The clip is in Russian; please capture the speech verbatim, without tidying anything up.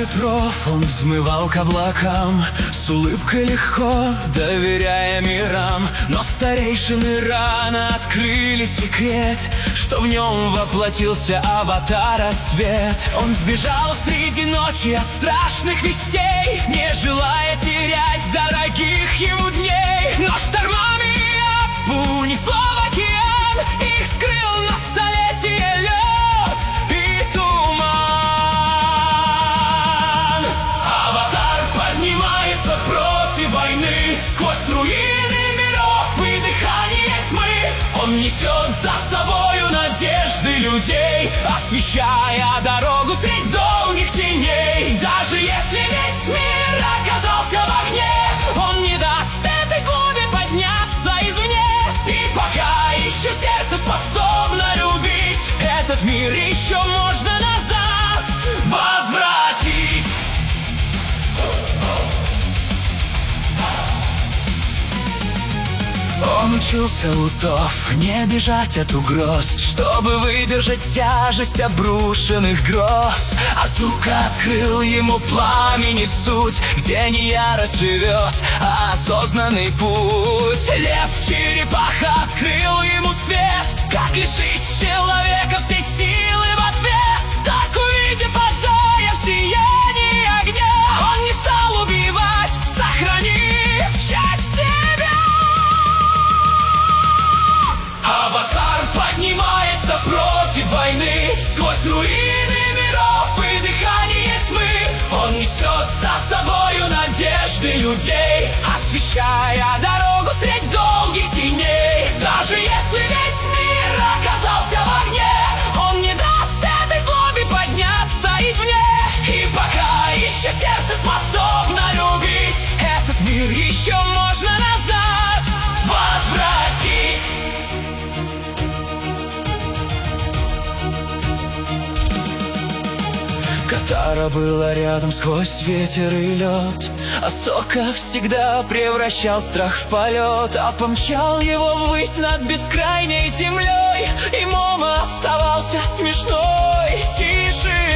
ветров он взмывал к облакам, с улыбкой легко доверяя мирам. Но старейшины рано открыли секрет, что в нем воплотился аватара свет. Он сбежал среди ночи от страшных вестей, не желая терять дорогих ему дней. Но штормами Аппу несло в океан, их скрыл на столетие лед и туман. Аватар поднимается против войны, сквозь руины миров и дыхание тьмы. Он несет за собою надежды людей, освещая дорогу средь долгих теней. Даже если весь мир оказался в огне, он не даст этой злобе подняться извне. И пока еще сердце способно любить, этот мир еще можно назад возвратить. Он учился у Тов не бежать от угроз, чтобы выдержать тяжесть обрушенных гроз. Азука открыл ему пламени суть, где не ярость живет, а осознанный путь. Лев-черепаха открыл ему свет, как лишить человека всей силы в ответ. Так, увидев Азая в сиянии огня, он не стал убивать, сохранив часть себя. Аватар поднимается против войны, сквозь руины миров и дыхание тьмы. Он несет за собою надежды людей, освещая дорогу средь долгих теней. Даже если весь мир оказался в огне, он не даст этой злобе подняться извне. И пока еще сердце способно любить, этот мир еще можно назад возвратить. Катара была рядом сквозь ветер и лед, а Сока всегда превращал страх в полет, а помчал его ввысь над бескрайней землей. И Момо оставался смешной, тише